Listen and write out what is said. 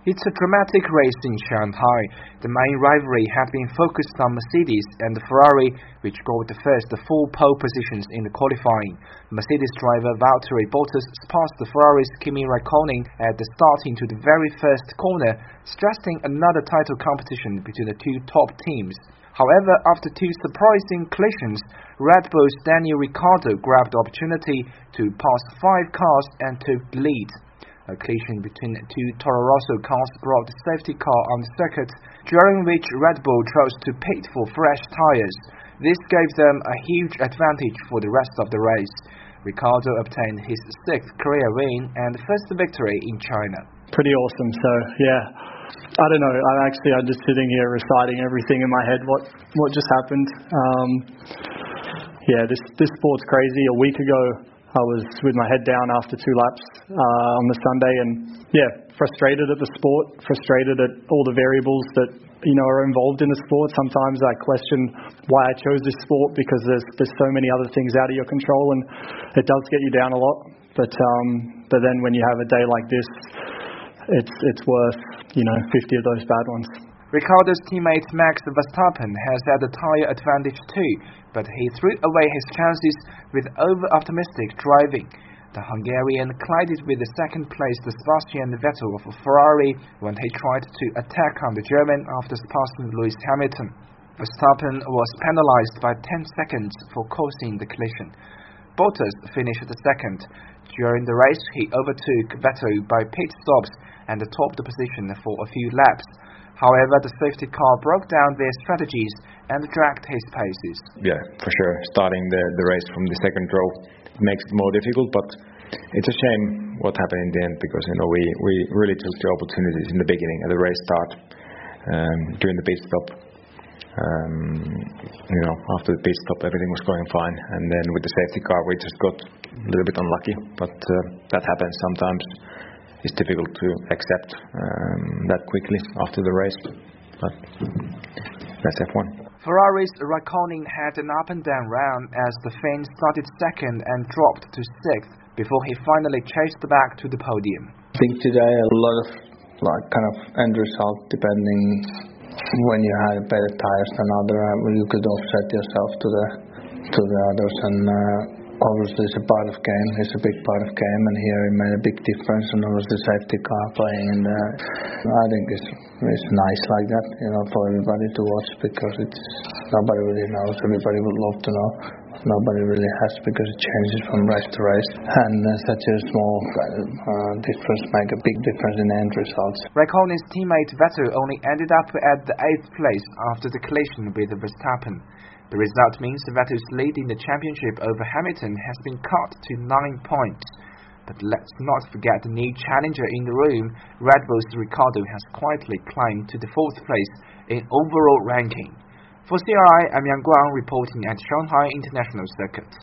It's a dramatic race in Shanghai. The main rivalry had been focused on Mercedes and Ferrari, which got the first 4 pole positions in the qualifying. Mercedes driver Valtteri Bottas passed the Ferrari's Kimi Raikkonen at the start into the very first corner, stressing another title competition between the 2 top teams. However, after 2 surprising collisions, Red Bull's Daniel Ricciardo grabbed the opportunity to pass 5 cars and took the lead. A collision between 2 Toro Rosso cars brought the safety car on the circuit, during which Red Bull chose to pit for fresh tires. This gave them a huge advantage for the rest of the race. Ricciardo obtained his 6th career win and first victory in China. Pretty awesome. So yeah, I don't know. I'm just sitting here reciting everything in my head. What just happened? This sport's crazy. A week ago, I was with my head down after 2 laps on the Sunday, and frustrated at the sport, frustrated at all the variables that are involved in the sport. Sometimes I question why I chose this sport, because there's so many other things out of your control, and it does get you down a lot. But then when you have a day like this, it's worth 50 of those bad ones. Ricciardo's teammate Max Verstappen has had a tyre advantage too, but he threw away his chances with over-optimistic driving. The Hungarian collided with the second-placed Sebastian Vettel of Ferrari when he tried to attack on the German after passing Lewis Hamilton. Verstappen was penalized by 10 seconds for causing the collision. Bottas finished second. During the race, he overtook Vettel by pit stops and topped the position for a few laps. However, the safety car broke down their strategies and dragged his paces. Yeah, for sure. Starting the race from the second row makes it more difficult, but it's a shame what happened in the end, because we really took the opportunities in the beginning at the race start, during the pit stop. After the pit stop, everything was going fine, and then with the safety car, we just got a little bit unlucky. But that happens sometimes. It's difficult to accept that quickly after the race, but that's F1. Ferrari's Raikkonen had an up-and-down round as the Finn started second and dropped to 6th before he finally chased back to the podium. I think today a lot of end result, depending when you had better tires than other, you could offset yourself to the others, and obviously it's a part of game. It's a big part of game, and here it made a big difference. And obviously safety car playing in there. I think it's nice like that, for everybody to watch, because nobody really knows. Everybody would love to know. Nobody really has, because it changes from race to race, and such a small difference make a big difference in the end results. Raikkonen's teammate Vettel only ended up at the 8th place after the collision with Verstappen. The result means Vettel's lead in the championship over Hamilton has been cut to 9 points. But let's not forget the new challenger in the room. Red Bull's Ricciardo has quietly climbed to the 4th place in overall ranking. For CRI, I'm Yang Guang reporting at Shanghai International Circuit.